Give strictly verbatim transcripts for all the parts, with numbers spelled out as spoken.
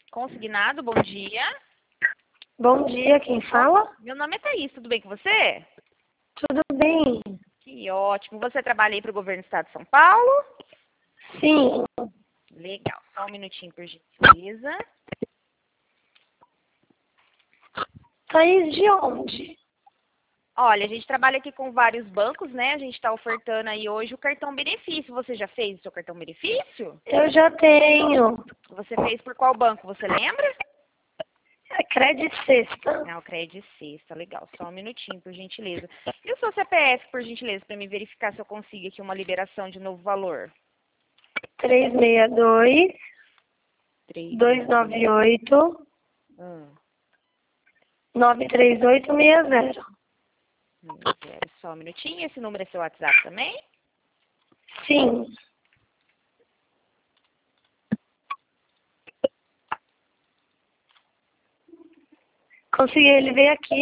Consignado, bom dia. Bom dia, quem fala? Meu nome é Thaís, tudo bem com você? Tudo bem? Que ótimo. Você trabalha aí para o governo do estado de São Paulo? Sim. Legal. Só um minutinho, por gentileza. Thaís, de onde? Olha, a gente trabalha aqui com vários bancos, né? A gente está ofertando aí hoje o cartão benefício. Você já fez o seu cartão benefício? Eu já tenho. Você fez por qual banco, você lembra? É Credit Sexta. Ah, o Credit Sexta, legal. Só um minutinho, por gentileza. E o seu C P F, por gentileza, para me verificar se eu consigo aqui uma liberação de novo valor? três seis dois, três, dois nove oito, um, nove três oito seis zero. zero. Só um minutinho. Esse número é seu WhatsApp também? Sim. Consegui, ele veio aqui.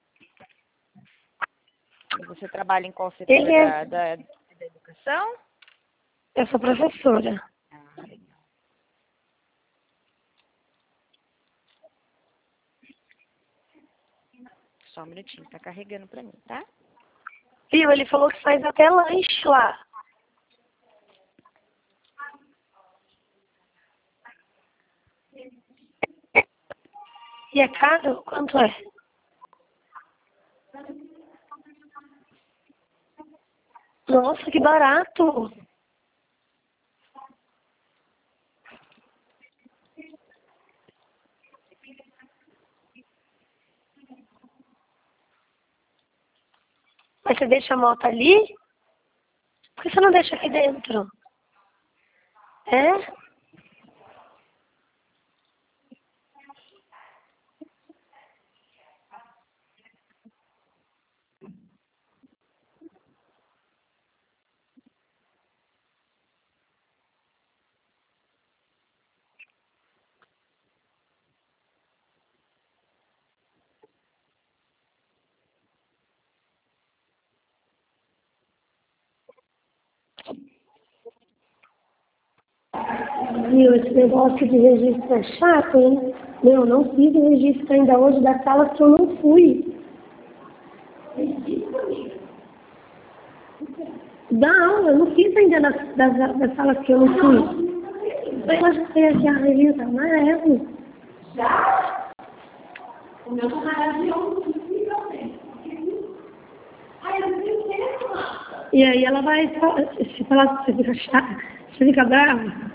E você trabalha em qual setor Ele é... da, da, da educação? Eu sou professora. Ah, legal. Só um minutinho, tá carregando pra mim, tá? Viu? Ele falou que faz até lanche lá. E é caro? Quanto é? Nossa, que barato! Mas você deixa a moto ali? Por que você não deixa aqui dentro? É? Viu, esse negócio de registro é chato, hein? Meu, não fiz o registro ainda hoje das salas que eu não fui. Da aula, eu não fiz ainda das, das, das salas que eu não fui. Ela já fez aqui a revista amarelo. Já? O meu tá na avião, e aí ela vai, se falar, você fica chata, você fica brava.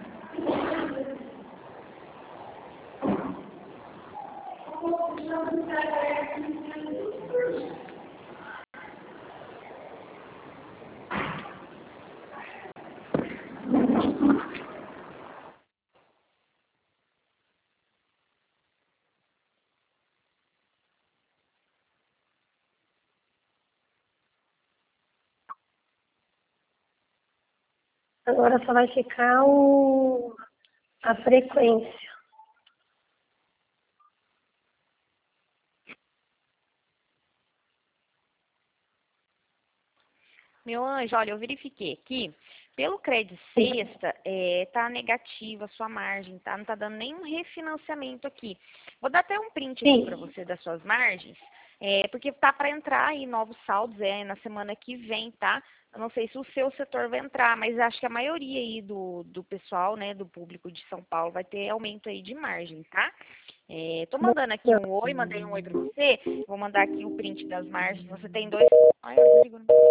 Agora só vai ficar o, a frequência. Meu anjo, olha, eu verifiquei aqui. Pelo Credit Sexta, é, tá negativa a sua margem, tá? Não tá dando nenhum refinanciamento aqui. Vou dar até um print aqui para Sim. você das suas margens, é, porque tá para entrar aí novos saldos é, na semana que vem, tá? Eu não sei se o seu setor vai entrar, mas acho que a maioria aí do, do pessoal, né, do público de São Paulo vai ter aumento aí de margem, tá? É, tô mandando aqui um oi, mandei um oi para você. Vou mandar aqui o print das margens. Você tem dois... Ai, eu desligo, né?